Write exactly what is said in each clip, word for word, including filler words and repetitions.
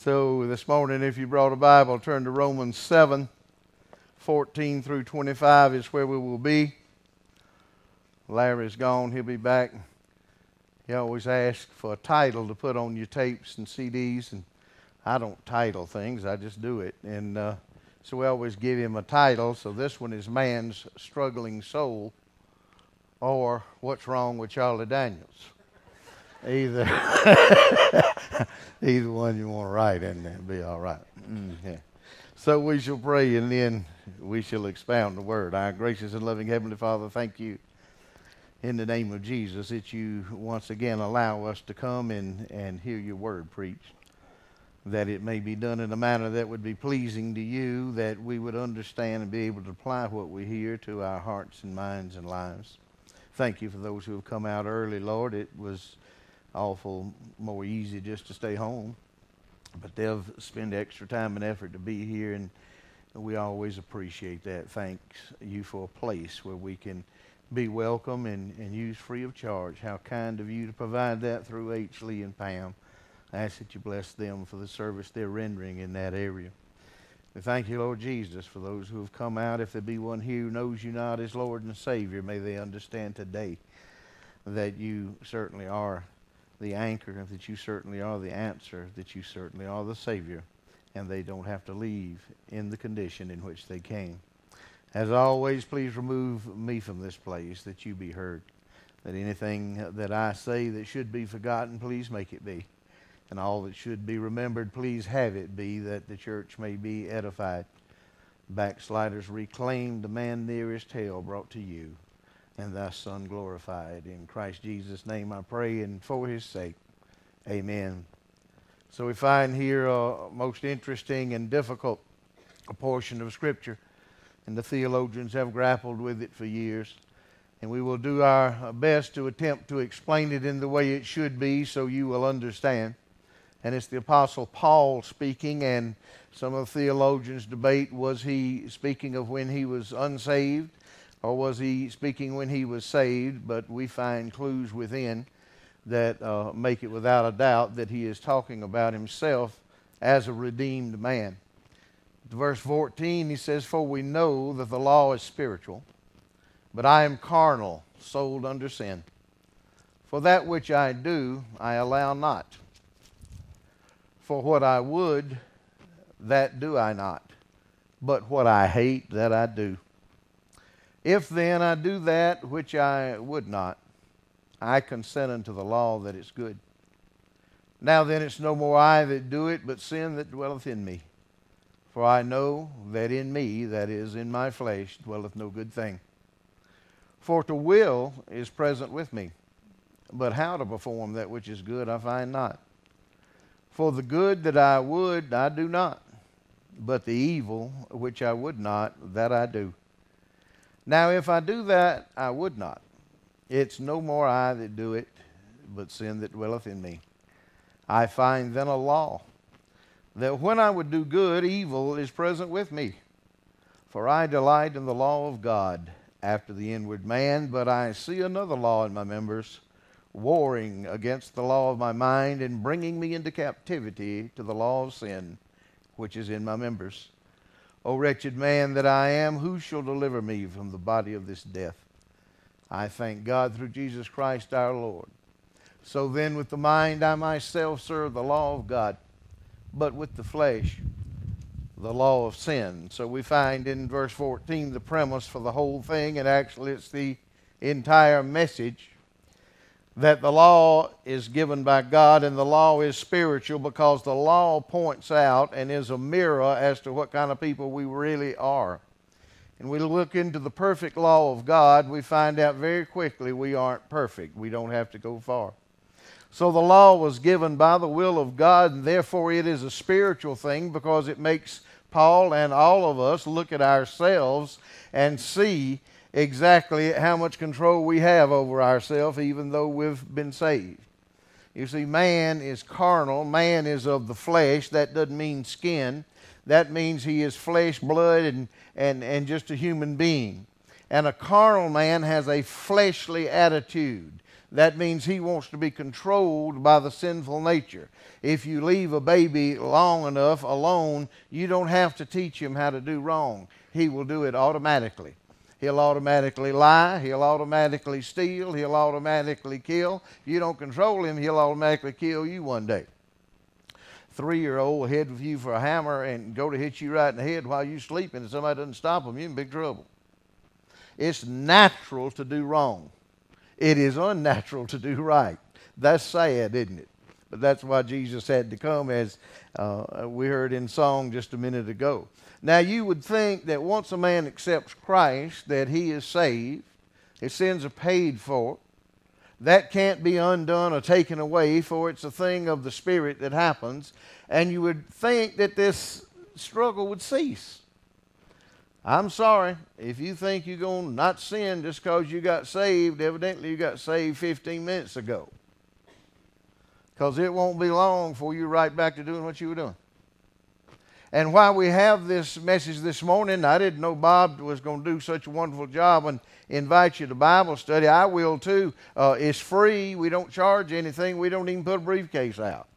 So this morning, if you brought a Bible, turn to Romans seven, fourteen through twenty-five is where we will be. Larry's gone. He'll be back. He always asks for a title to put on your tapes and C Ds, and I don't title things. I just do it. And uh, so we always give him a title. So this one is Man's Struggling Soul, or What's Wrong with Charlie Daniels. Either either one you want to write in there, be all right. Mm, yeah. So we shall pray, and then we shall expound the word. Our gracious and loving Heavenly Father, thank you in the name of Jesus that you once again allow us to come and, and hear your word preached, that it may be done in a manner that would be pleasing to you, that we would understand and be able to apply what we hear to our hearts and minds and lives. Thank you for those who have come out early, Lord. It was awful more easy just to stay home, but they'll spend extra time and effort to be here, and we always appreciate that. Thanks you for a place where we can be welcome and, and use free of charge. How kind of you to provide that through H. Lee and Pam. I ask that you bless them for the service they're rendering in that area. We thank you, Lord Jesus, for those who have come out. If there be one here who knows you not as Lord and Savior, may they understand today that you certainly are the anchor, that you certainly are the answer, that you certainly are the Savior, and they don't have to leave in the condition in which they came. As always, please remove me from this place, that you be heard, that anything that I say that should be forgotten, please make it be, and all that should be remembered, please have it be, that the church may be edified, backsliders reclaimed, the man nearest hell brought to you, and thy Son glorified. In Christ Jesus' name I pray, and for his sake, amen. So we find here a most interesting and difficult portion of Scripture, and the theologians have grappled with it for years. And we will do our best to attempt to explain it in the way it should be so you will understand. And it's the Apostle Paul speaking, and some of the theologians debate, was he speaking of when he was unsaved, or was he speaking when he was saved? But we find clues within that uh, make it without a doubt that he is talking about himself as a redeemed man. Verse fourteen, he says, "For we know that the law is spiritual, but I am carnal, sold under sin. For that which I do, I allow not. For what I would, that do I not. But what I hate, that I do. If then I do that which I would not, I consent unto the law that is good. Now then it's no more I that do it, but sin that dwelleth in me. For I know that in me, that is, in my flesh, dwelleth no good thing. For to will is present with me, but how to perform that which is good I find not. For the good that I would, I do not, but the evil which I would not, that I do. Now if I do that I would not, it's no more I that do it, but sin that dwelleth in me. I find then a law, that when I would do good, evil is present with me. For I delight in the law of God after the inward man, but I see another law in my members, warring against the law of my mind, and bringing me into captivity to the law of sin, which is in my members. O wretched man that I am, who shall deliver me from the body of this death? I thank God through Jesus Christ our Lord. So then with the mind I myself serve the law of God, but with the flesh the law of sin." So we find in verse fourteen the premise for the whole thing, and actually it's the entire message, that the law is given by God, and the law is spiritual because the law points out and is a mirror as to what kind of people we really are. And we look into the perfect law of God, we find out very quickly we aren't perfect. We don't have to go far. So the law was given by the will of God, and therefore it is a spiritual thing because it makes Paul and all of us look at ourselves and see exactly how much control we have over ourselves, even though we've been saved. You see, man is carnal. Man is of the flesh. That doesn't mean skin. That means he is flesh, blood, and, and, and just a human being. And a carnal man has a fleshly attitude. That means he wants to be controlled by the sinful nature. If you leave a baby long enough alone, you don't have to teach him how to do wrong. He will do it automatically. He'll automatically lie. He'll automatically steal. He'll automatically kill. If you don't control him, he'll automatically kill you one day. Three-year-old will head with you for a hammer and go to hit you right in the head while you're sleeping, and somebody doesn't stop him, you're in big trouble. It's natural to do wrong. It is unnatural to do right. That's sad, isn't it? But that's why Jesus had to come, as uh, we heard in song just a minute ago. Now, you would think that once a man accepts Christ, that he is saved, his sins are paid for. That can't be undone or taken away, for it's a thing of the Spirit that happens. And you would think that this struggle would cease. I'm sorry, if you think you're going to not sin just because you got saved, evidently you got saved fifteen minutes ago. Because it won't be long before you're right back to doing what you were doing. And while we have this message this morning, I didn't know Bob was going to do such a wonderful job and invite you to Bible study. I will too. Uh, it's free. We don't charge anything. We don't even put a briefcase out.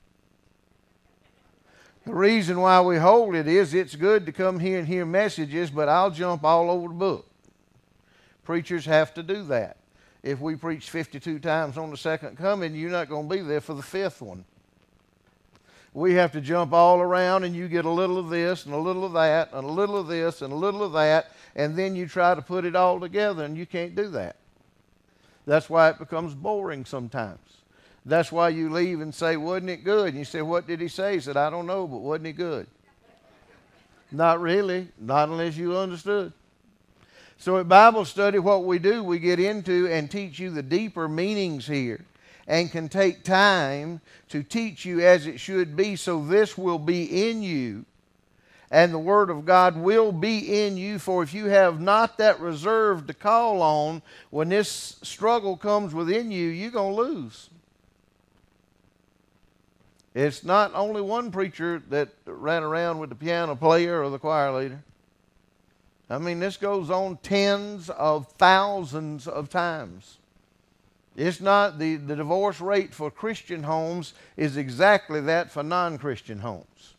The reason why we hold it is it's good to come here and hear messages, but I'll jump all over the book. Preachers have to do that. If we preach fifty-two times on the second coming, you're not going to be there for the fifth one. We have to jump all around, and you get a little of this and a little of that and a little of this and a little of that, and then you try to put it all together, and you can't do that. That's why it becomes boring sometimes. That's why you leave and say, wasn't it good? And you say, what did he say? He said, I don't know, but wasn't it good? Not really, not unless you understood. So at Bible study, what we do, we get into and teach you the deeper meanings here, and can take time to teach you as it should be, so this will be in you, and the Word of God will be in you. For if you have not that reserve to call on, when this struggle comes within you, you're going to lose. It's not only one preacher that ran around with the piano player or the choir leader. I mean, this goes on tens of thousands of times. It's not, the, the divorce rate for Christian homes is exactly that for non-Christian homes.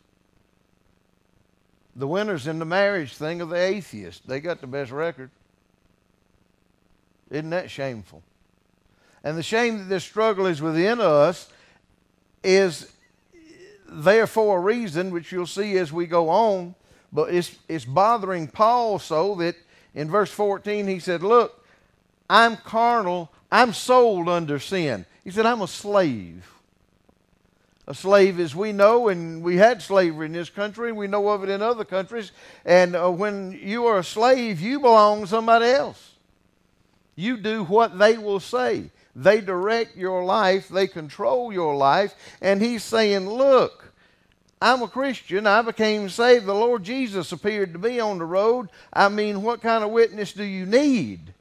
The winners in the marriage thing are the atheists. They got the best record. Isn't that shameful? And the shame that this struggle is within us is there for a reason, which you'll see as we go on. But it's, it's bothering Paul so that in verse fourteen he said, look, I'm carnal, I'm sold under sin. He said, I'm a slave. A slave, as we know, and we had slavery in this country, we know of it in other countries, and uh, when you are a slave, you belong to somebody else. You do what they will say. They direct your life, they control your life, and he's saying, look, I'm a Christian. I became saved. The Lord Jesus appeared to me on the road. I mean, what kind of witness do you need?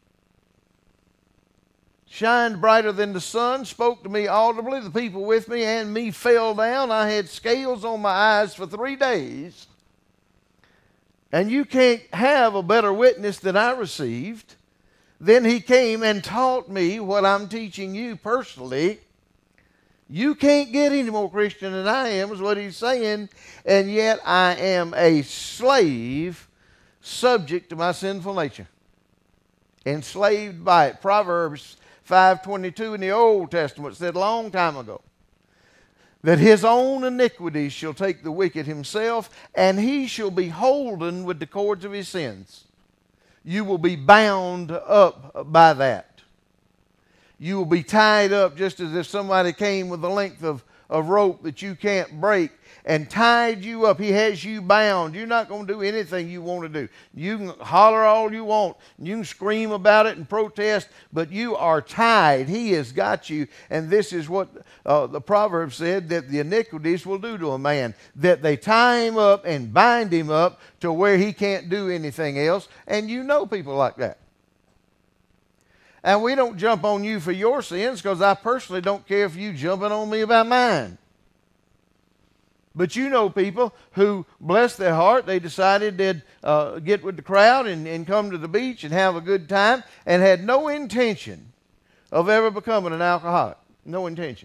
Shined brighter than the sun, spoke to me audibly. The people with me and me fell down. I had scales on my eyes for three days. And you can't have a better witness than I received. Then he came and taught me what I'm teaching you personally. You can't get any more Christian than I am, is what he's saying, and yet I am a slave subject to my sinful nature, enslaved by it. Proverbs five twenty-two in the Old Testament said a long time ago that his own iniquities shall take the wicked himself, and he shall be holden with the cords of his sins. You will be bound up by that. You will be tied up just as if somebody came with a length of, of rope that you can't break and tied you up. He has you bound. You're not going to do anything you want to do. You can holler all you want. You can scream about it and protest, but you are tied. He has got you. And this is what uh, the proverb said that the iniquities will do to a man, that they tie him up and bind him up to where he can't do anything else. And you know people like that. And we don't jump on you for your sins, because I personally don't care if you jumping on me about mine. But you know people who, bless their heart, they decided they'd uh, get with the crowd and, and come to the beach and have a good time, and had no intention of ever becoming an alcoholic. No intention.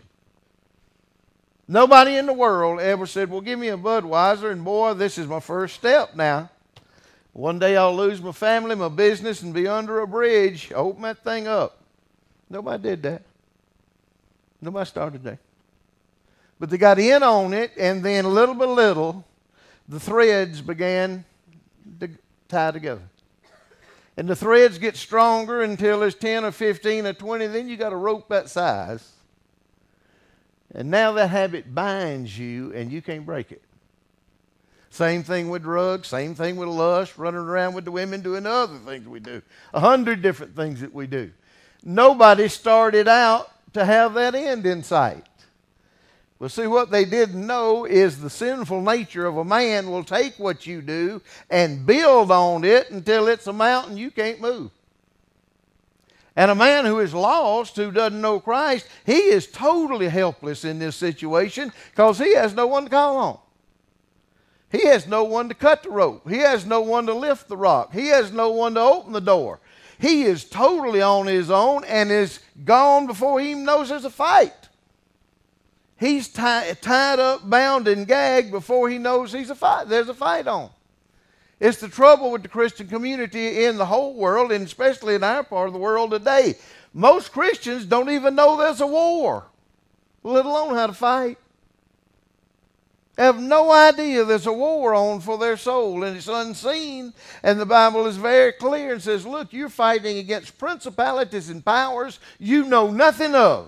Nobody in the world ever said, well, give me a Budweiser, and boy, this is my first step now. One day I'll lose my family, my business, and be under a bridge. Open that thing up. Nobody did that. Nobody started that. But they got in on it, and then little by little, the threads began to tie together. And the threads get stronger until there's ten or fifteen or twenty. Then you got a rope that size. And now that habit binds you, and you can't break it. Same thing with drugs, same thing with lust, running around with the women doing the other things we do. A hundred different things that we do. Nobody started out to have that end in sight. Well, see, what they didn't know is the sinful nature of a man will take what you do and build on it until it's a mountain you can't move. And a man who is lost, who doesn't know Christ, he is totally helpless in this situation because he has no one to call on. He has no one to cut the rope. He has no one to lift the rock. He has no one to open the door. He is totally on his own and is gone before he even knows there's a fight. He's tie, tied up, bound, and gagged before he knows he's a fight. There's a fight on. It's the trouble with the Christian community in the whole world, and especially in our part of the world today. Most Christians don't even know there's a war, let alone how to fight. They have no idea there's a war on for their soul, and it's unseen. And the Bible is very clear and says, look, you're fighting against principalities and powers you know nothing of.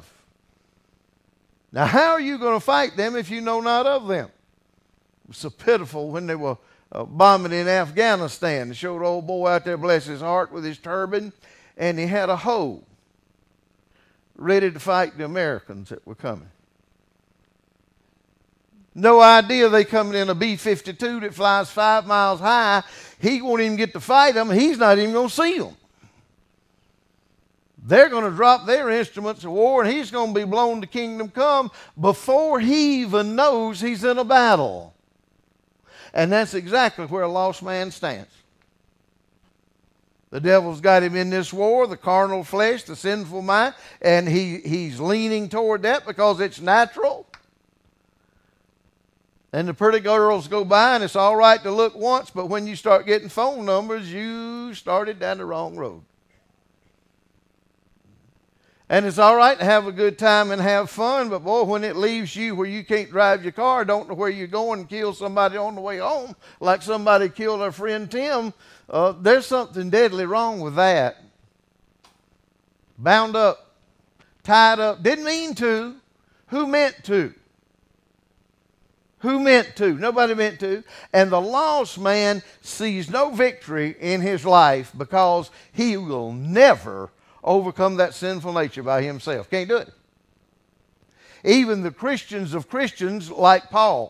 Now, how are you going to fight them if you know not of them? It was so pitiful when they were uh, bombing in Afghanistan. They showed an old boy out there, bless his heart, with his turban, and he had a hoe ready to fight the Americans that were coming. No idea they coming in a B fifty-two that flies five miles high. He won't even get to fight them. He's not even going to see them. They're going to drop their instruments of war, and he's going to be blown to kingdom come before he even knows he's in a battle. And that's exactly where a lost man stands. The devil's got him in this war, the carnal flesh, the sinful mind, and he, he's leaning toward that because it's natural. And the pretty girls go by, and it's all right to look once, but when you start getting phone numbers, you started down the wrong road. And it's all right to have a good time and have fun, but boy, when it leaves you where you can't drive your car, don't know where you're going, and kill somebody on the way home, like somebody killed our friend Tim, uh, there's something deadly wrong with that. Bound up, tied up, didn't mean to. Who meant to? Who meant to? Nobody meant to. And the lost man sees no victory in his life because he will never overcome that sinful nature by himself. Can't do it. Even the Christians of Christians like Paul.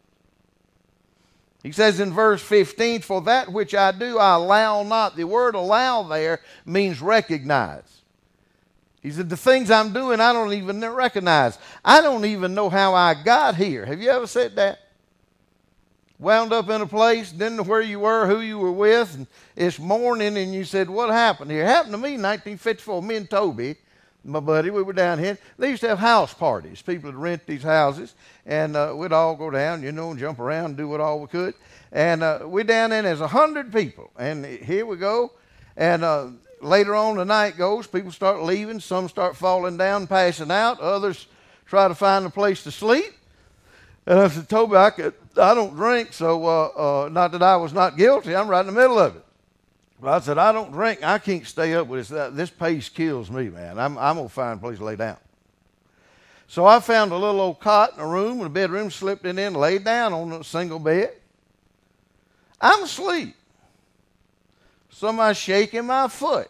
He says in verse fifteen, for that which I do I allow not. The word allow there means recognize. He said, the things I'm doing I don't even recognize. I don't even know how I got here. Have you ever said that? Wound up in a place, didn't know where you were, who you were with, and it's morning, and you said, what happened here? It happened to me in nineteen fifty-four. Me and Toby, my buddy, we were down here. They used to have house parties. People would rent these houses, and uh, we'd all go down, you know, and jump around and do what all we could. And uh, we're down there, and there's a hundred people. And here we go. And uh, later on the night goes, people start leaving. Some start falling down, passing out. Others try to find a place to sleep. And I said, Toby, I, could, I don't drink, so uh, uh, not that I was not guilty. I'm right in the middle of it. But I said, I don't drink. I can't stay up with this. This pace kills me, man. I'm, I'm going to find a place to lay down. So I found a little old cot in a room, in a bedroom, slipped in and laid down on a single bed. I'm asleep. Somebody's shaking my foot.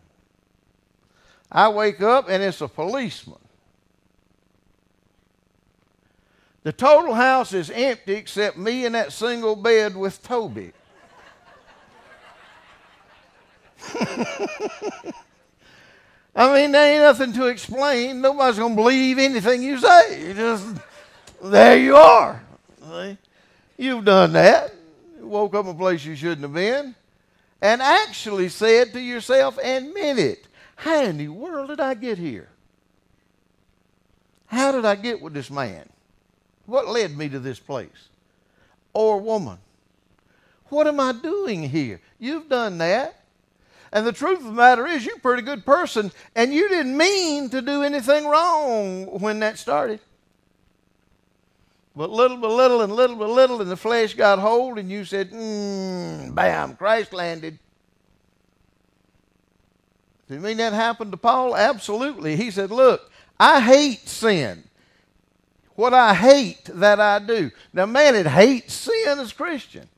I wake up, and it's a policeman. The total house is empty except me in that single bed with Toby. I mean, there ain't nothing to explain. Nobody's going to believe anything you say. You just, there you are. See? You've done that. You woke up in a place you shouldn't have been. And actually said to yourself and meant it, How in the world did I get here? How did I get with this man? What led me to this place? Or woman? What am I doing here? You've done that. And the truth of the matter is, you're a pretty good person, and you didn't mean to do anything wrong when that started. But little by little and little by little, and the flesh got hold, and you said, mm, bam, Christ landed. Do you mean that happened to Paul? Absolutely. He said, look, I hate sin. What I hate, that I do. Now, man, it hates sin as a Christian.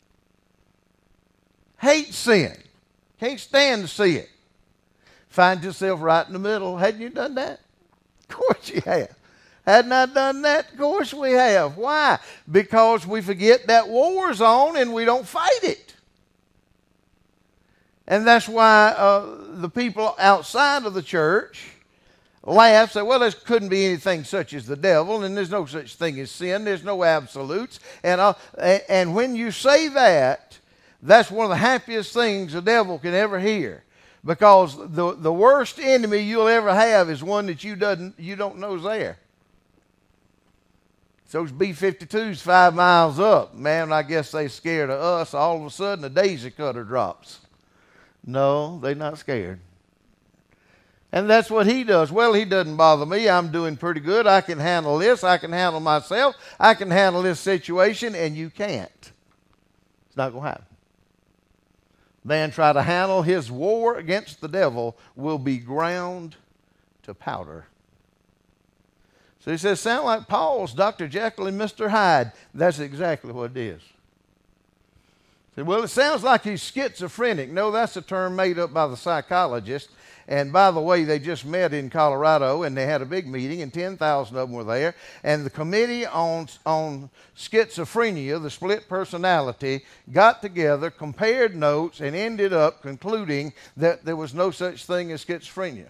Hate sin. Can't stand to see it. Find yourself right in the middle. Hadn't you done that? Of course you have. Hadn't I done that? Of course we have. Why? Because we forget that war's on and we don't fight it. And that's why uh, the people outside of the church laugh, say, well, there couldn't be anything such as the devil, and there's no such thing as sin. There's no absolutes. And, uh, and when you say that, that's one of the happiest things the devil can ever hear. Because the, the worst enemy you'll ever have is one that you, doesn't, you don't know is there. Those B fifty-twos five miles up, man, I guess they're scared of us. All of a sudden, a daisy cutter drops. No, they're not scared. And that's what he does. Well, he doesn't bother me. I'm doing pretty good. I can handle this. I can handle myself. I can handle this situation, and you can't. It's not going to happen. Man try to handle his war against the devil will be ground to powder. So he says, sound like Paul's Doctor Jekyll and Mister Hyde. That's exactly what it is. He said, well, it sounds like he's schizophrenic. No, that's a term made up by the psychologist. And by the way, they just met in Colorado, and they had a big meeting, and ten thousand of them were there. And the committee on, on schizophrenia, the split personality, got together, compared notes, and ended up concluding that there was no such thing as schizophrenia.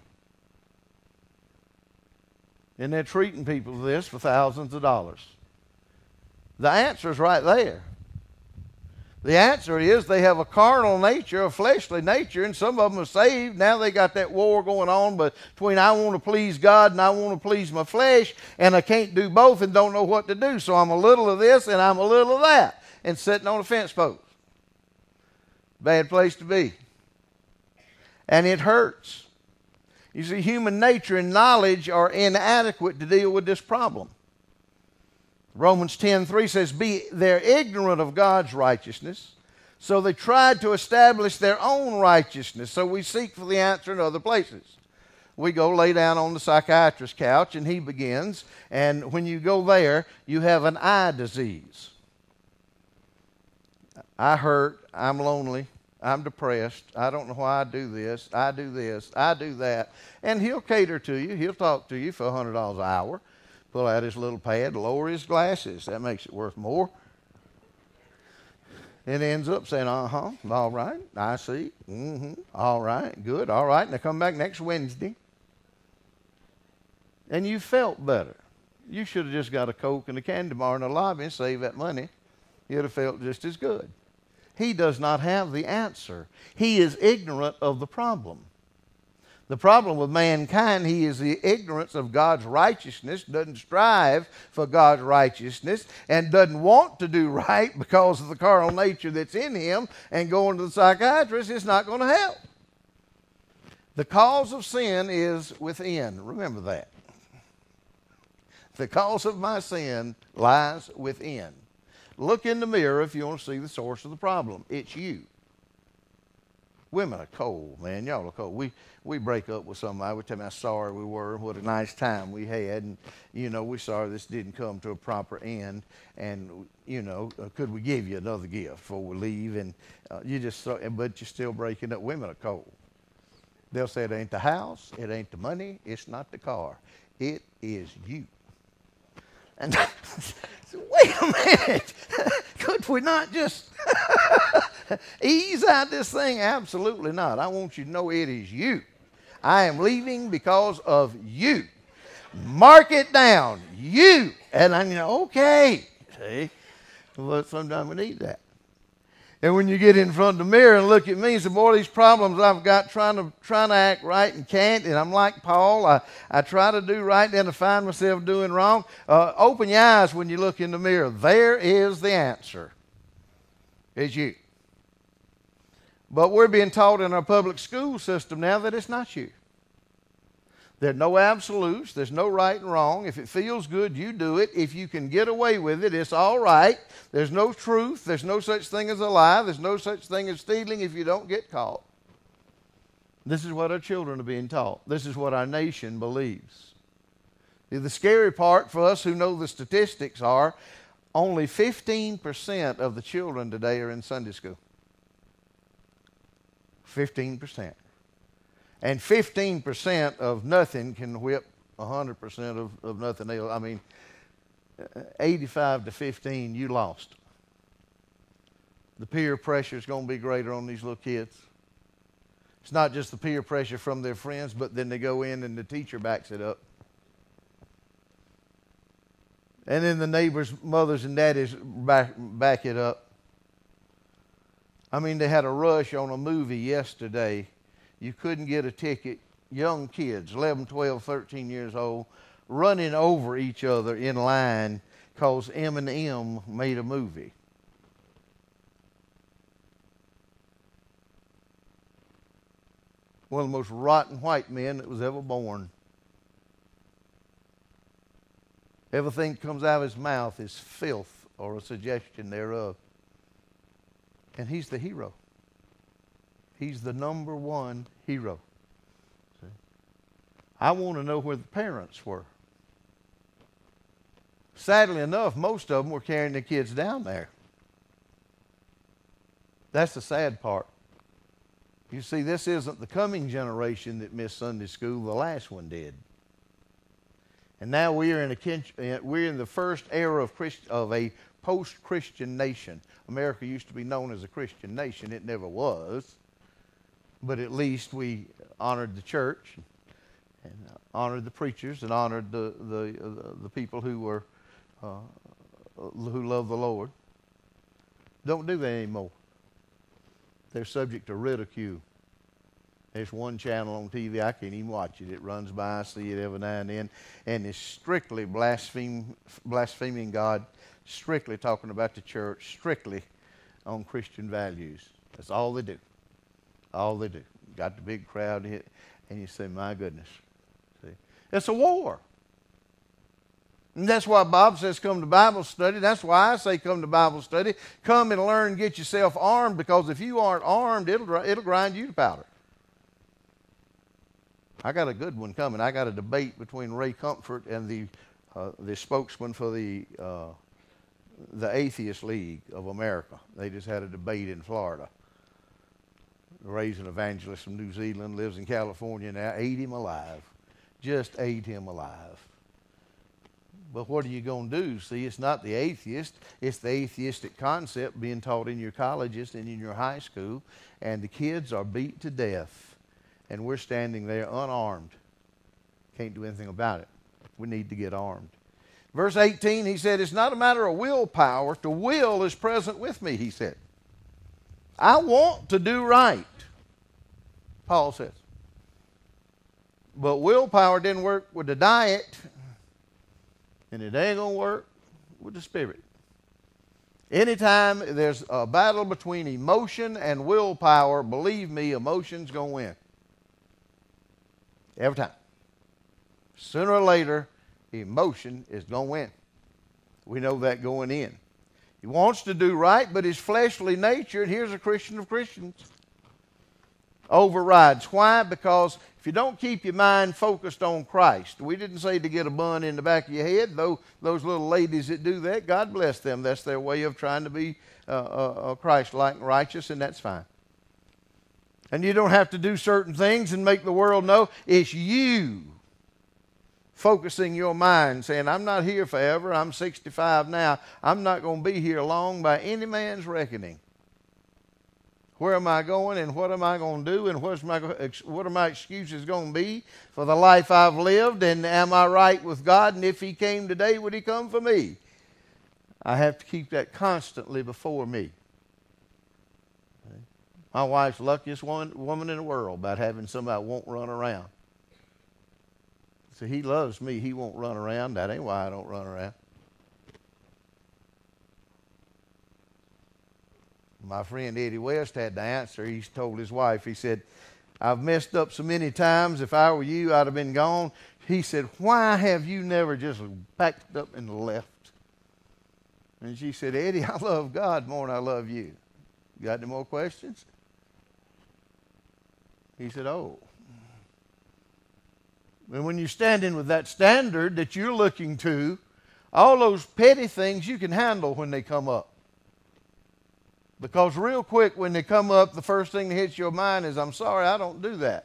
And they're treating people for this for thousands of dollars. The answer is right there. The answer is they have a carnal nature, a fleshly nature, and some of them are saved. Now they got that war going on between I want to please God and I want to please my flesh, and I can't do both and don't know what to do. So I'm a little of this and I'm a little of that, and sitting on a fence post. Bad place to be. And it hurts. You see, human nature and knowledge are inadequate to deal with this problem. Romans ten three says, be they're ignorant of God's righteousness, so they tried to establish their own righteousness. So we seek for the answer in other places. We go lay down on the psychiatrist's couch, and he begins, and when you go there, you have an eye disease. I hurt, I'm lonely, I'm depressed, I don't know why I do this, I do this, I do that. And he'll cater to you, he'll talk to you for one hundred dollars an hour. Pull out his little pad, lower his glasses. That makes it worth more. It ends up saying, uh-huh, all right, I see, mm-hmm, all right, good, all right. And they come back next Wednesday. And you felt better. You should have just got a Coke and a candy bar in the lobby and saved that money. You'd have felt just as good. He does not have the answer. He is ignorant of the problem. The problem with mankind, he is the ignorance of God's righteousness, doesn't strive for God's righteousness, and doesn't want to do right because of the carnal nature that's in him, and going to the psychiatrist is not going to help. The cause of sin is within. Remember that. The cause of my sin lies within. Look in the mirror if you want to see the source of the problem. It's you. Women are cold, man. Y'all are cold. We we break up with somebody. We tell them how sorry we were, what a nice time we had, and you know we're sorry this didn't come to a proper end. And you know, uh, could we give you another gift before we leave? And uh, you just, so, but you're still breaking up. Women are cold. They'll say it ain't the house, it ain't the money, it's not the car, it is you. And wait a minute, could we not just ease out this thing? Absolutely not. I want you to know it is you. I am leaving because of you. Mark it down, you. And I'm, you know, okay. See, well, sometimes we need that. And when you get in front of the mirror and look at me and say, boy, these problems I've got trying to trying to act right and can't, and I'm like Paul, I, I try to do right, then I find myself doing wrong. Uh, open your eyes when you look in the mirror. There is the answer. It's you. But we're being taught in our public school system now that it's not you. There are no absolutes. There's no right and wrong. If it feels good, you do it. If you can get away with it, it's all right. There's no truth. There's no such thing as a lie. There's no such thing as stealing if you don't get caught. This is what our children are being taught. This is what our nation believes. The scary part for us who know the statistics are only fifteen percent of the children today are in Sunday school. fifteen percent. And fifteen percent of nothing can whip one hundred percent of, of nothing else. I mean, eighty-five to fifteen, you lost. The peer pressure is going to be greater on these little kids. It's not just the peer pressure from their friends, but then they go in and the teacher backs it up. And then the neighbors' mothers and daddies back, back it up. I mean, they had a rush on a movie yesterday. You couldn't get a ticket. Young kids, eleven, twelve, thirteen years old, running over each other in line because Eminem made a movie. One of the most rotten white men that was ever born. Everything that comes out of his mouth is filth or a suggestion thereof. And he's the hero. He's the number one hero. See? I want to know where the parents were. Sadly enough, most of them were carrying their kids down there. That's the sad part. You see, this isn't the coming generation that missed Sunday school. The last one did. And now we are in a we're in the first era of Christ, of a post-Christian nation. America used to be known as a Christian nation. It never was. But at least we honored the church and honored the preachers and honored the the uh, the people who were uh, who love the Lord. Don't do that anymore. They're subject to ridicule. There's one channel on T V, I can't even watch it. It runs by, I see it every now and then, and it's strictly blaspheme, blaspheming God, strictly talking about the church, strictly on Christian values. That's all they do. All they do. Got the big crowd hit, and you say, my goodness. See? It's a war. And that's why Bob says come to Bible study. That's why I say come to Bible study. Come and learn, get yourself armed, because if you aren't armed, it'll, it'll grind you to powder. I got a good one coming. I got a debate between Ray Comfort and the uh, the spokesman for the uh, the Atheist League of America. They just had a debate in Florida. Ray's an evangelist from New Zealand, lives in California now. Ate him alive. Just ate him alive. But what are you going to do? See, it's not the atheist. It's the atheistic concept being taught in your colleges and in your high school. And the kids are beat to death. And we're standing there unarmed. Can't do anything about it. We need to get armed. Verse eighteen, he said, it's not a matter of willpower. The will is present with me, he said. I want to do right, Paul says. But willpower didn't work with the diet, and it ain't going to work with the spirit. Anytime there's a battle between emotion and willpower, believe me, emotion's going to win. Every time. Sooner or later, emotion is going to win. We know that going in. He wants to do right, but his fleshly nature, and here's a Christian of Christians, overrides. Why? Because if you don't keep your mind focused on Christ, we didn't say to get a bun in the back of your head, though those little ladies that do that, God bless them. That's their way of trying to be uh, uh, Christ-like and righteous, and that's fine. And you don't have to do certain things and make the world know. It's you focusing your mind, saying, I'm not here forever. I'm sixty-five now. I'm not going to be here long by any man's reckoning. Where am I going, and what am I going to do, and what's my, what are my excuses going to be for the life I've lived, and am I right with God, and if he came today, would he come for me? I have to keep that constantly before me. My wife's the luckiest one, woman in the world about having somebody who won't run around. So he loves me. He won't run around. That ain't why I don't run around. My friend Eddie West had the answer. He's told his wife, he said, I've messed up so many times. If I were you, I'd have been gone. He said, why have you never just backed up and left? And she said, Eddie, I love God more than I love you. You got any more questions? He said, oh. And when you're standing with that standard that you're looking to, all those petty things you can handle when they come up. Because real quick when they come up, the first thing that hits your mind is, I'm sorry, I don't do that.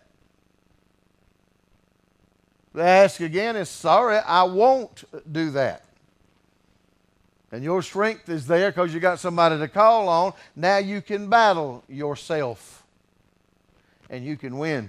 The ask again is, sorry, I won't do that. And your strength is there because you got somebody to call on. Now you can battle yourself. And you can win.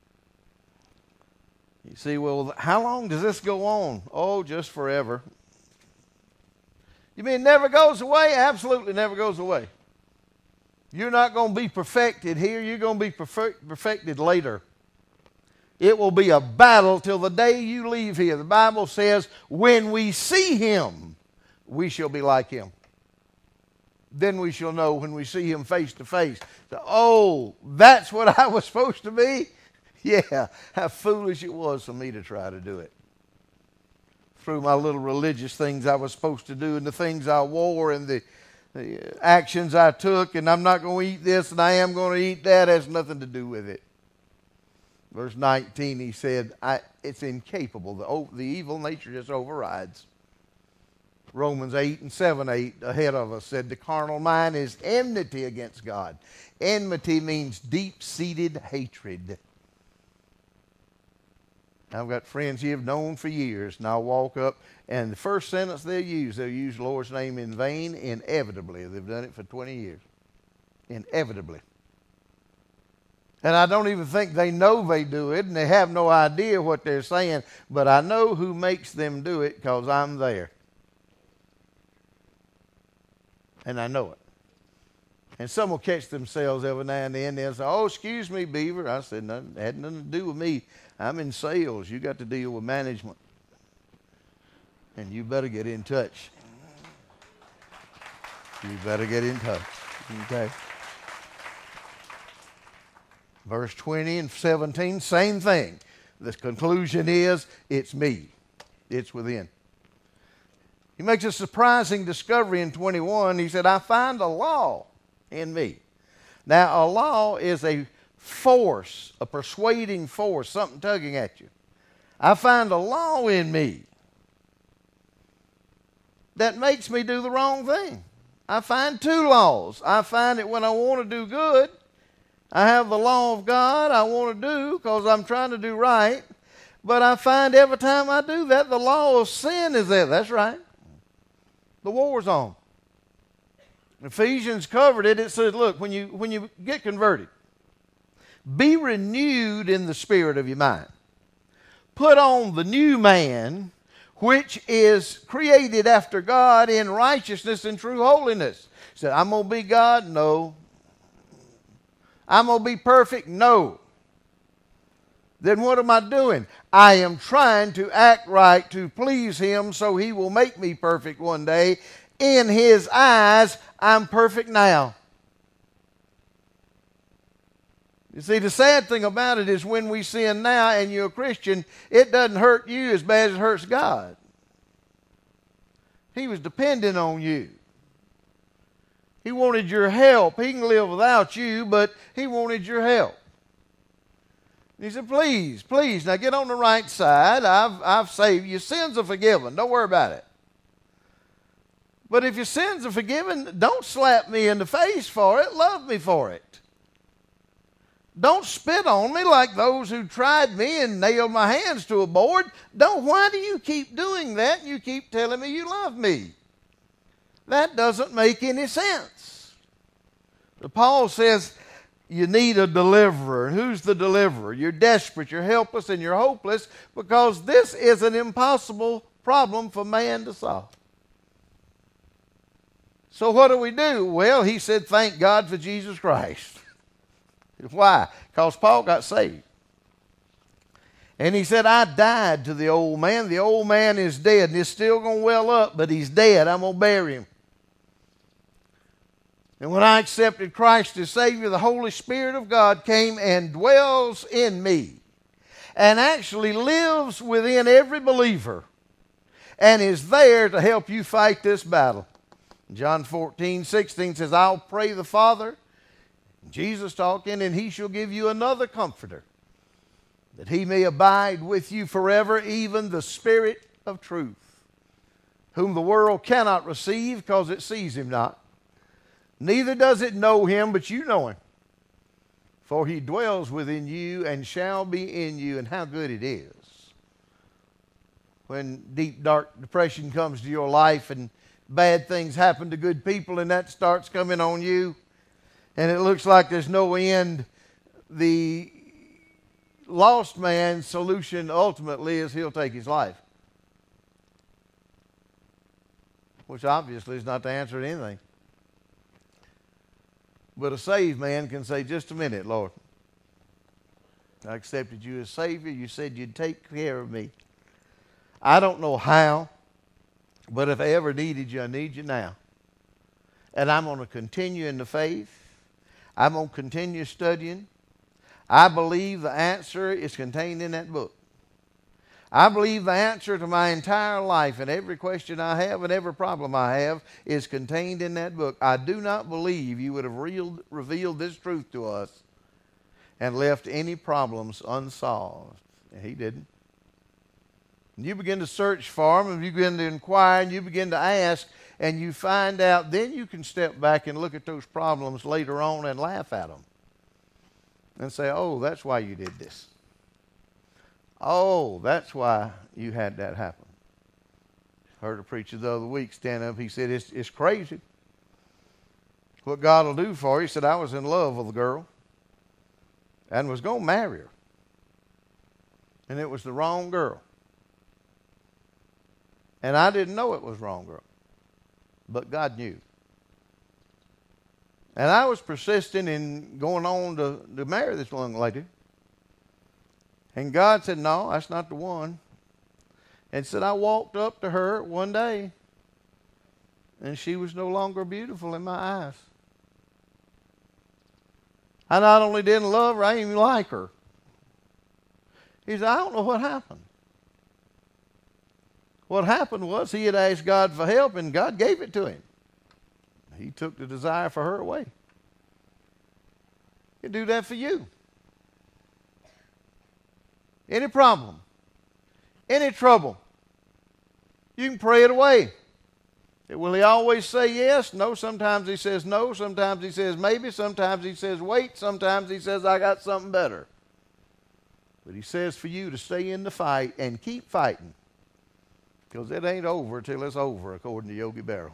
You see, well, how long does this go on? Oh, just forever. You mean it never goes away? Absolutely never goes away. You're not going to be perfected here. You're going to be perfect, perfected later. It will be a battle till the day you leave here. The Bible says, when we see him, we shall be like him. Then we shall know when we see him face to face. So, oh, that's what I was supposed to be? Yeah, how foolish it was for me to try to do it. Through my little religious things I was supposed to do and the things I wore and the, the actions I took, and I'm not going to eat this and I am going to eat that, has nothing to do with it. Verse nineteen, he said, I, it's incapable. The, the evil nature just overrides. Romans eight and seven, eight ahead of us said, the carnal mind is enmity against God. Enmity means deep-seated hatred. I've got friends you have known for years, and I'll walk up, and the first sentence they'll use, they'll use the Lord's name in vain, inevitably. They've done it for twenty years. Inevitably. And I don't even think they know they do it, and they have no idea what they're saying, but I know who makes them do it because I'm there. And I know it. And some will catch themselves every now and then. They'll say, oh, excuse me, Beaver. I said, nothing, it had nothing to do with me. I'm in sales. You got to deal with management. And you better get in touch. You better get in touch. Okay. Verse twenty and seventeen, same thing. The conclusion is, it's me. It's within. He makes a surprising discovery in twenty-one. He said, I find a law in me. Now, a law is a force, a persuading force, something tugging at you. I find a law in me that makes me do the wrong thing. I find two laws. I find it when I want to do good. I have the law of God I want to do because I'm trying to do right. But I find every time I do that, the law of sin is there. That's right. The war's on. Ephesians covered it. It says, look, when you, when you get converted, be renewed in the spirit of your mind. Put on the new man, which is created after God in righteousness and true holiness. He said, I'm going to be God? No. I'm going to be perfect? No. Then what am I doing? I am trying to act right to please him so he will make me perfect one day. In his eyes, I'm perfect now. You see, the sad thing about it is when we sin now and you're a Christian, it doesn't hurt you as bad as it hurts God. He was dependent on you. He wanted your help. He can live without you, but he wanted your help. He said, please, please, now get on the right side. I've, I've saved you. Your sins are forgiven. Don't worry about it. But if your sins are forgiven, don't slap me in the face for it. Love me for it. Don't spit on me like those who tried me and nailed my hands to a board. Don't. Why do you keep doing that? You keep telling me you love me. That doesn't make any sense. But Paul says you need a deliverer. And who's the deliverer? You're desperate, you're helpless, and you're hopeless because this is an impossible problem for man to solve. So what do we do? Well, he said, thank God for Jesus Christ. Why? Because Paul got saved. And he said, I died to the old man. The old man is dead, and it's still going to well up, but he's dead. I'm going to bury him. And when I accepted Christ as Savior, the Holy Spirit of God came and dwells in me and actually lives within every believer and is there to help you fight this battle. John fourteen, sixteen says, I'll pray the Father, Jesus talking, and he shall give you another comforter, that he may abide with you forever, even the Spirit of truth, whom the world cannot receive because it sees him not. Neither does it know him, but you know him. For he dwells within you and shall be in you. And how good it is when deep, dark depression comes to your life and bad things happen to good people and that starts coming on you. And it looks like there's no end. The lost man's solution ultimately is he'll take his life. Which obviously is not the answer to anything. But a saved man can say, just a minute, Lord. I accepted you as Savior. You said you'd take care of me. I don't know how, but if I ever needed you, I need you now. And I'm going to continue in the faith. I'm going to continue studying. I believe the answer is contained in that book. I believe the answer to my entire life and every question I have and every problem I have is contained in that book. I do not believe you would have real, revealed this truth to us and left any problems unsolved. And he didn't. And you begin to search for them, and you begin to inquire, and you begin to ask, and you find out, then you can step back and look at those problems later on and laugh at them. And say, oh, that's why you did this. Oh, that's why you had that happen. Heard a preacher the other week stand up. He said, it's, it's crazy what God will do for you. He said, I was in love with a girl and was going to marry her. And it was the wrong girl. And I didn't know it was the wrong girl. But God knew. And I was persistent in going on to, to marry this young lady. And God said, no, that's not the one. And said, I walked up to her one day, and she was no longer beautiful in my eyes. I not only didn't love her, I didn't even like her. He said, I don't know what happened. What happened was he had asked God for help, and God gave it to him. He took the desire for her away. He'll do that for you. Any problem, any trouble, you can pray it away. Will he always say yes? No, sometimes he says no. Sometimes he says maybe. Sometimes he says wait. Sometimes he says I got something better. But he says for you to stay in the fight and keep fighting. Because it ain't over till it's over, according to Yogi Berra.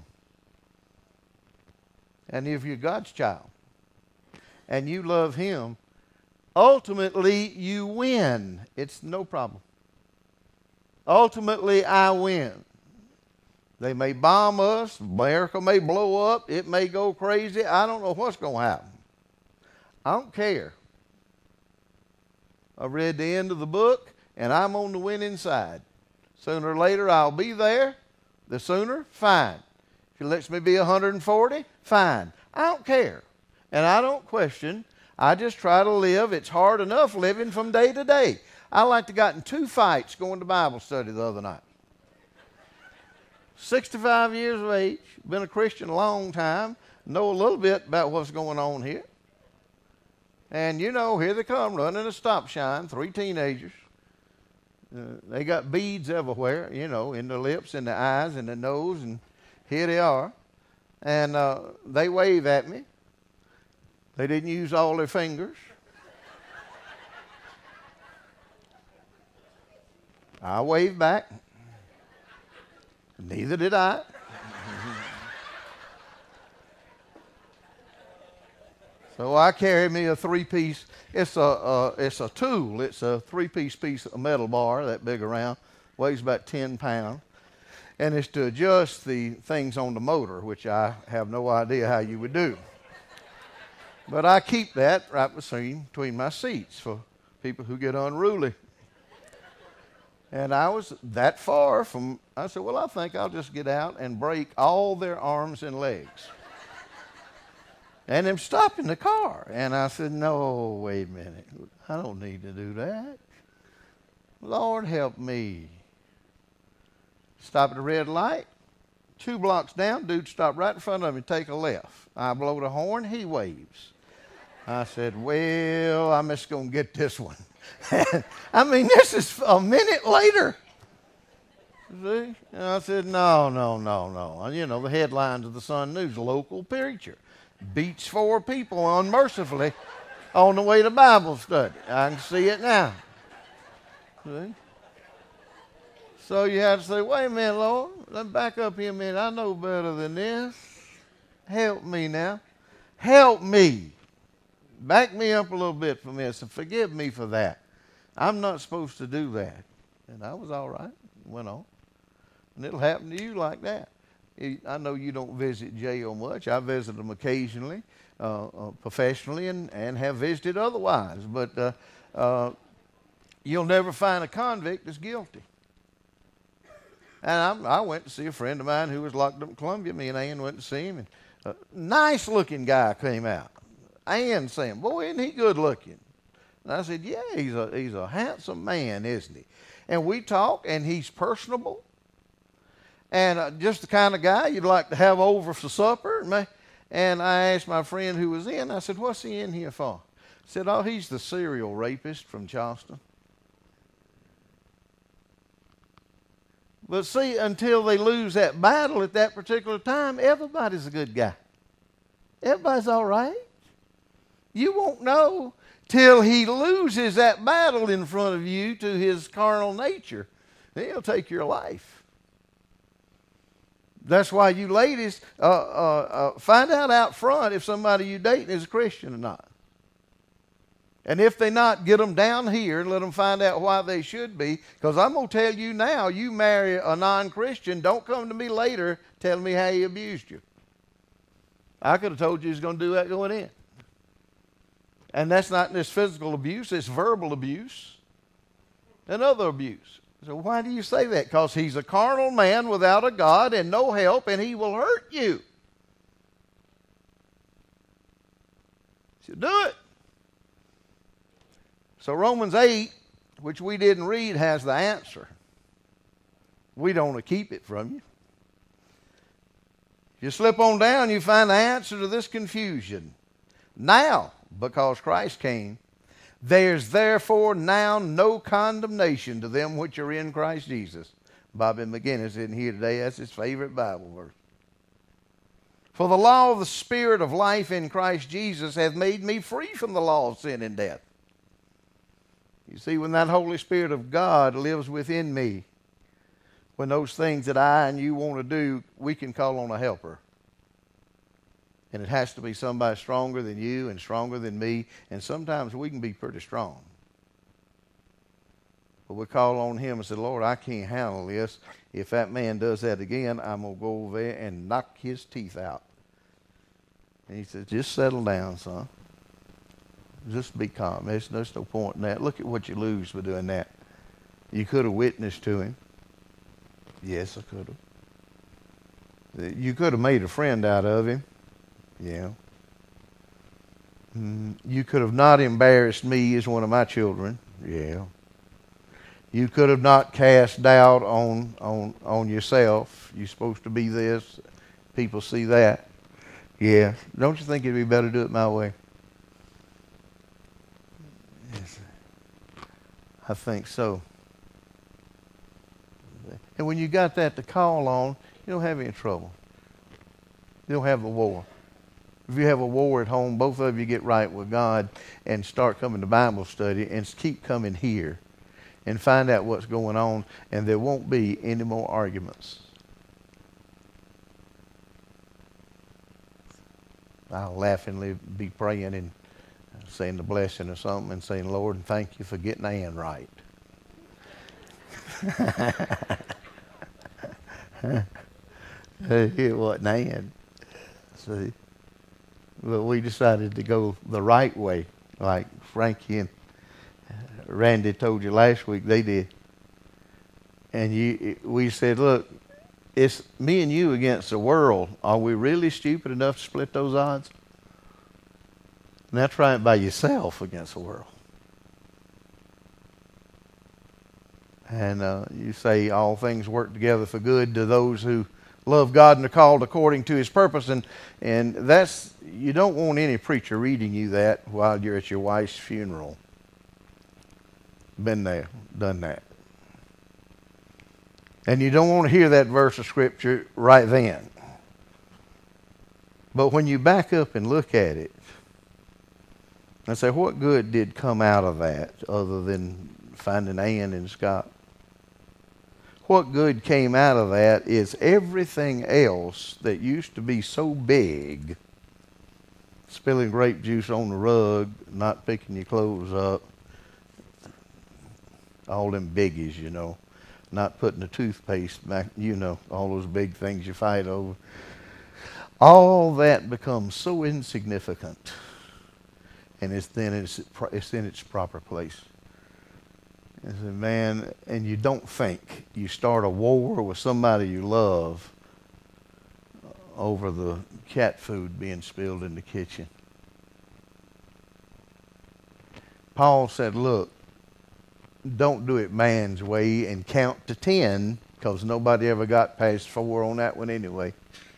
And if you're God's child and you love him, ultimately you win. It's no problem. Ultimately I win. They may bomb us. America may blow up. It may go crazy. I don't know what's going to happen. I don't care. I read the end of the book, and I'm on the winning side. Sooner or later, I'll be there. The sooner, fine. If he lets me be one hundred forty, fine. I don't care. And I don't question. I just try to live. It's hard enough living from day to day. I like to got in two fights going to Bible study the other night. sixty-five years of age, been a Christian a long time, know a little bit about what's going on here. And you know, here they come running a stop sign, three teenagers. Uh, they got beads everywhere, you know, in the lips, in the eyes, in the nose, and here they are. And uh, they wave at me. They didn't use all their fingers. I waved back. Neither did I. So I carry me a three-piece. It's a uh, it's a tool. It's a three-piece piece of metal bar that big around, weighs about ten pounds, and it's to adjust the things on the motor, which I have no idea how you would do. But I keep that right between, between my seats for people who get unruly. And I was that far from, I said, well, I think I'll just get out and break all their arms and legs. And them stopping the car. And I said, no, wait a minute. I don't need to do that. Lord, help me. Stop at a red light. Two blocks down, dude stopped right in front of me, take a left. I blow the horn, he waves. I said, well, I'm just going to get this one. I mean, this is a minute later. See? And I said, no, no, no, no. You know, the headlines of the Sun News, local preacher beats four people unmercifully on the way to Bible study. I can see it now. See? So you have to say, wait a minute, Lord. Let me back up here a minute. I know better than this. Help me now. Help me. Back me up a little bit from this and forgive me for that. I'm not supposed to do that. And I was all right. Went on. And it'll happen to you like that. I know you don't visit jail much. I visit them occasionally, uh, uh, professionally, and, and have visited otherwise. But uh, uh, you'll never find a convict that's guilty. And I, I went to see a friend of mine who was locked up in Columbia. Me and Ann went to see him. And a nice-looking guy came out. Ann saying, boy, isn't he good-looking? And I said, yeah, he's a, he's a handsome man, isn't he? And we talk, and he's personable. And uh, just the kind of guy you'd like to have over for supper. And I asked my friend who was in, I said, what's he in here for? He said, oh, he's the serial rapist from Charleston. But see, until they lose that battle at that particular time, everybody's a good guy. Everybody's all right. You won't know till he loses that battle in front of you to his carnal nature. Then he'll take your life. That's why you ladies, uh, uh, uh, find out out front if somebody you dating is a Christian or not. And if they not, get them down here and let them find out why they should be. Because I'm going to tell you now, you marry a non-Christian, don't come to me later telling me how he abused you. I could have told you he was going to do that going in. And that's not just physical abuse, it's verbal abuse and other abuse. So why do you say that? Because he's a carnal man without a God and no help, and he will hurt you. So do it. So Romans eight, which we didn't read, has the answer. We don't want to keep it from you. You slip on down, you find the answer to this confusion. Now, because Christ came, there's therefore now no condemnation to them which are in Christ Jesus. Bobby McGinnis isn't here today. That's his favorite Bible verse. For the law of the Spirit of life in Christ Jesus hath made me free from the law of sin and death. You see, when that Holy Spirit of God lives within me, when those things that I and you want to do, we can call on a helper. And it has to be somebody stronger than you and stronger than me. And sometimes we can be pretty strong. But we call on him and say, Lord, I can't handle this. If that man does that again, I'm going to go over there and knock his teeth out. And he says, just settle down, son. Just be calm. There's, there's no point in that. Look at what you lose by doing that. You could have witnessed to him. Yes, I could have. You could have made a friend out of him. Yeah. Mm, you could have not embarrassed me as one of my children. Yeah. You could have not cast doubt on, on, on yourself. You're supposed to be this. People see that. Yeah. Don't you think it'd be better to do it my way? Yes. I think so. And when you got that to call on, you don't have any trouble. You don't have a war. If you have a war at home, both of you get right with God and start coming to Bible study and keep coming here and find out what's going on, and there won't be any more arguments. I'll laughingly be praying and saying the blessing or something and saying, Lord, thank you for getting Ann right. It wasn't Ann. See? But we decided to go the right way, like Frankie and Randy told you last week they did. And you, we said, look, it's me and you against the world. Are we really stupid enough to split those odds? And that's right, by yourself against the world. And uh, you say all things work together for good to those who love God and are called according to his purpose. And, and that's, you don't want any preacher reading you that while you're at your wife's funeral. Been there, done that. And you don't want to hear that verse of Scripture right then. But when you back up and look at it, and say, what good did come out of that other than finding Ann and Scott? What good came out of that is everything else that used to be so big, spilling grape juice on the rug, not picking your clothes up, all them biggies, you know, not putting the toothpaste back, you know, all those big things you fight over. All that becomes so insignificant, and it's then it's, it's in its proper place. And so, man, and you don't think you start a war with somebody you love over the cat food being spilled in the kitchen. Paul said, look, don't do it man's way and count to ten, because nobody ever got past four on that one anyway.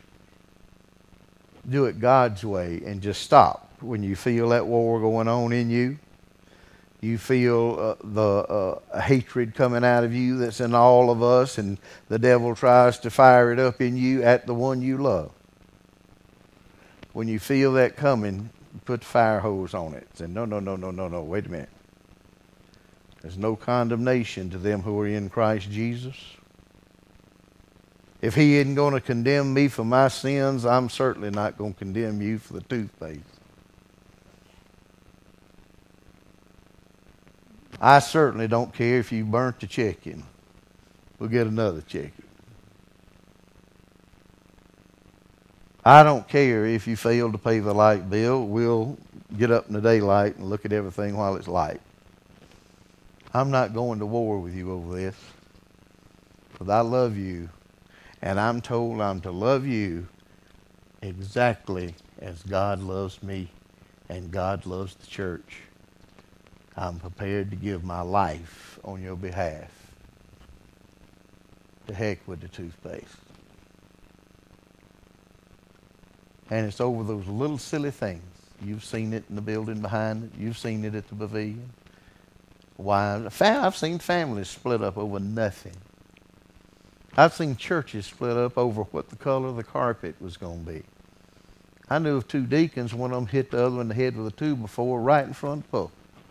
Do it God's way and just stop when you feel that war going on in you. You feel uh, the uh, hatred coming out of you that's in all of us, and the devil tries to fire it up in you at the one you love. When you feel that coming, put the fire hose on it. Say, no, no, no, no, no, no, wait a minute. There's no condemnation to them who are in Christ Jesus. If he isn't going to condemn me for my sins, I'm certainly not going to condemn you for the toothpaste. I certainly don't care if you burnt the chicken. We'll get another chicken. I don't care if you fail to pay the light bill. We'll get up in the daylight and look at everything while it's light. I'm not going to war with you over this, because I love you, and I'm told I'm to love you exactly as God loves me and God loves the church. I'm prepared to give my life on your behalf. To heck with the toothpaste. And it's over those little silly things. You've seen it in the building behind it. You've seen it at the pavilion. Why? I've seen families split up over nothing. I've seen churches split up over what the color of the carpet was going to be. I knew of two deacons, one of them hit the other in the head with a two before, right in front of the pulpit.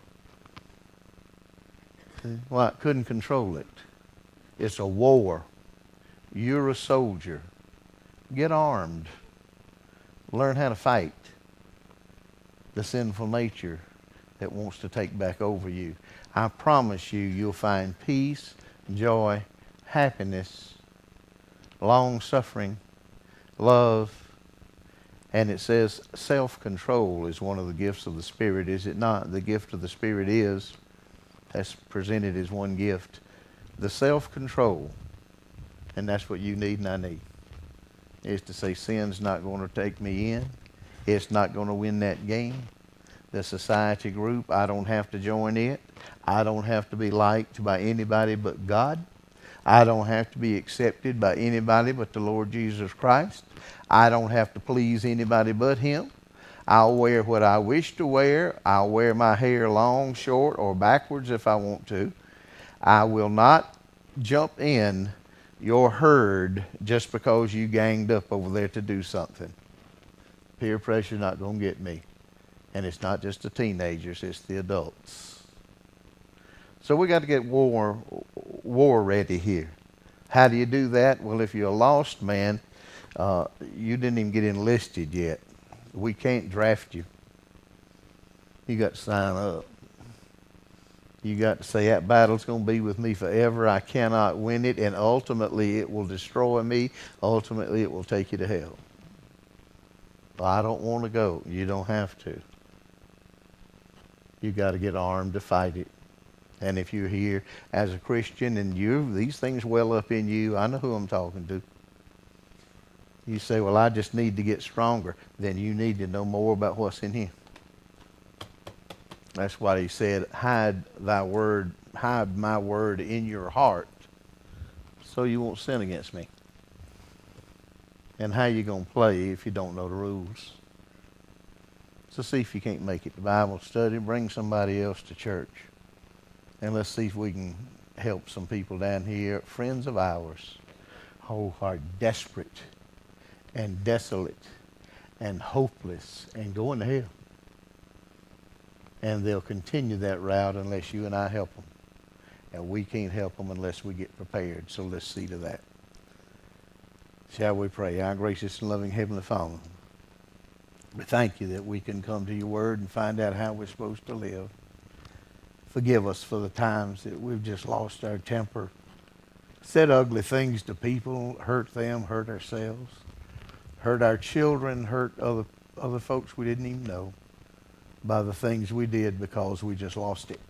Well, I couldn't control it. It's a war. You're a soldier. Get armed. Learn how to fight the sinful nature that wants to take back over you. I promise you, you'll find peace, joy, happiness, long-suffering, love, and it says self-control is one of the gifts of the Spirit, is it not? The gift of the Spirit is, that's presented as one gift, the self-control, and that's what you need and I need, is to say sin's not going to take me in. It's not going to win that game. The society group, I don't have to join it. I don't have to be liked by anybody but God. I don't have to be accepted by anybody but the Lord Jesus Christ. I don't have to please anybody but Him. I'll wear what I wish to wear. I'll wear my hair long, short, or backwards if I want to. I will not jump in your herd just because you ganged up over there to do something. Peer pressure not going to get me. And it's not just the teenagers, it's the adults. So we got to get war, war ready here. How do you do that? Well, if you're a lost man, uh, you didn't even get enlisted yet. We can't draft you. You got to sign up. You got to say, that battle's going to be with me forever. I cannot win it, and ultimately it will destroy me. Ultimately it will take you to hell. Well, I don't want to go. You don't have to. You got to get armed to fight it. And if you're here as a Christian and you these things well up in you, I know who I'm talking to. You say, well, I just need to get stronger. Then you need to know more about what's in here. That's why he said, hide thy word, hide my word in your heart so you won't sin against me. And how you going to play if you don't know the rules? So see if you can't make it to Bible study. Bring somebody else to church. And let's see if we can help some people down here, friends of ours, who are desperate and desolate and hopeless and going to hell. And they'll continue that route unless you and I help them. And we can't help them unless we get prepared. So let's see to that. Shall we pray? Our gracious and loving Heavenly Father, we thank you that we can come to your word and find out how we're supposed to live. Forgive us for the times that we've just lost our temper, said ugly things to people, hurt them, hurt ourselves, hurt our children, hurt other, other folks we didn't even know by the things we did because we just lost it.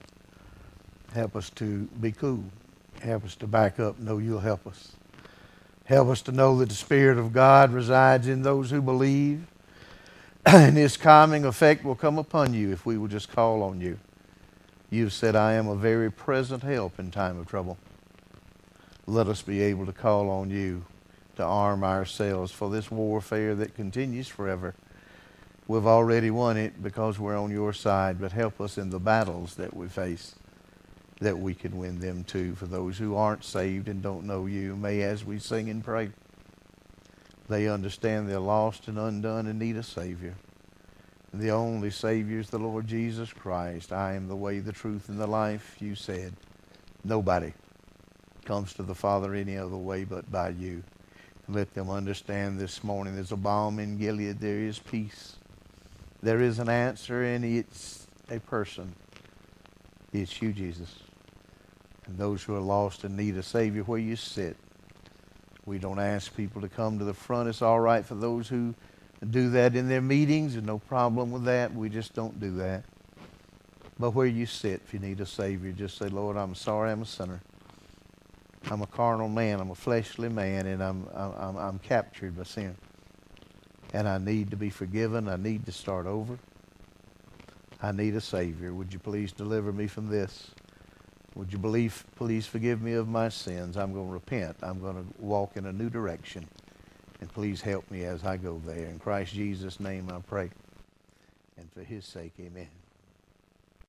Help us to be cool. Help us to back up, know you'll help us. Help us to know that the Spirit of God resides in those who believe, and His calming effect will come upon you if we will just call on you. You've said, I am a very present help in time of trouble. Let us be able to call on you to arm ourselves for this warfare that continues forever. We've already won it because we're on your side, but help us in the battles that we face, that we can win them too. For those who aren't saved and don't know you, may as we sing and pray, they understand they're lost and undone and need a Savior. And the only Savior is the Lord Jesus Christ. I am the way, the truth, and the life, you said. Nobody comes to the Father any other way but by you. Let them understand this morning there's a balm in Gilead. There is peace. There is an answer, and it's a person. It's you, Jesus. And those who are lost and need a Savior, where you sit. We don't ask people to come to the front. It's all right for those who do that in their meetings. There's no problem with that. We just don't do that. But where you sit, if you need a Savior, just say, Lord, I'm sorry I'm a sinner. I'm a carnal man. I'm a fleshly man, and I'm, I'm, I'm captured by sin. And I need to be forgiven. I need to start over. I need a Savior. Would you please deliver me from this? Would you believe, please forgive me of my sins? I'm going to repent. I'm going to walk in a new direction. And please help me as I go there. In Christ Jesus' name I pray. And for His sake, amen.